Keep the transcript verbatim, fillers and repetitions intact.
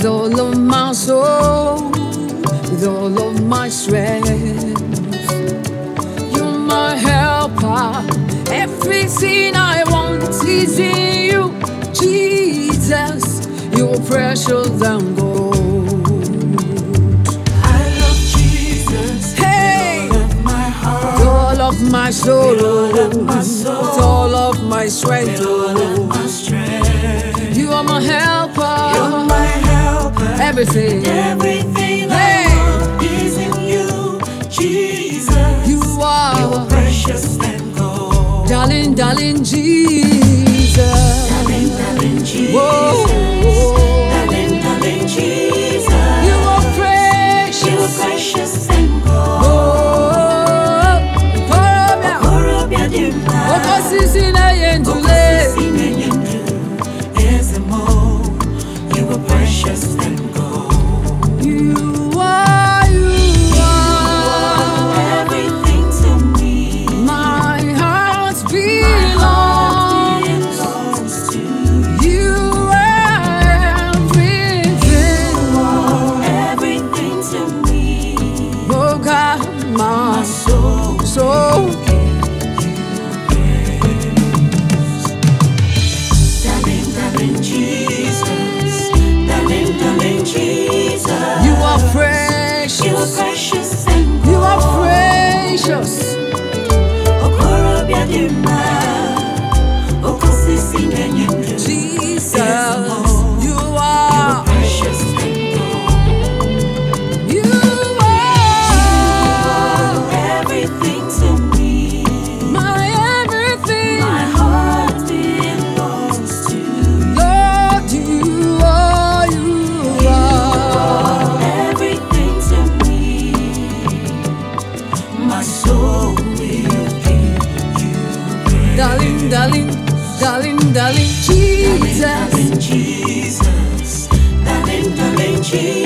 with all of my soul, with all of my strength. You're my helper, everything I want is in you, Jesus. You're precious than gold. I love Jesus. Hey, with all of my heart, with all of my soul, with all of my soul, with all of my strength. with all of my strength. You are my helper, You're my helper. everything. Everything Hey. I want is in you, Jesus. You are You're precious and gold. darling, darling Jesus. Darling, darling Jesus. Whoa. Darling, darling Jesus. You are precious. You're precious and gold. Oh, Korobia. Korobia dimma. Okosisi na yendule. Okosisi na yendu. Ezemo. You are precious and gold. You are, you are Everything to me. my heart My belongs. heart belongs to you. You are everything. Everything to me. Oh God, My my soul. soul. Darling, darling Jesus. Darling, darling Jesus. You are You are precious. precious and You are precious. Okorobia dimma. Okosisi na yendu. Jesus, you You are. are precious and gold. You are Everything to me. my everything. My heart belongs to you. Lord, you are. You are. Everything to me. My soul will give you praise. Darling, darling, darling, darling, Jesus. Darling, Jesus. Darling, darling, Jesus.